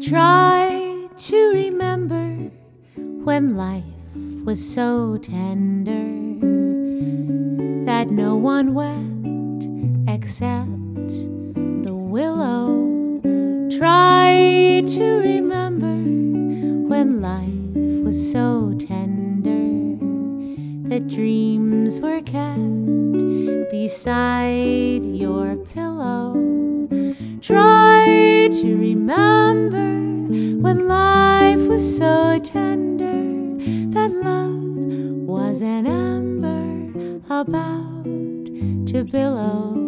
Try to remember when life was so tender that no one wept except the willow. Try to remember when life was so tender that dreams were kept beside your pillow. Try to remember when life was so tender that love was an ember about to billow.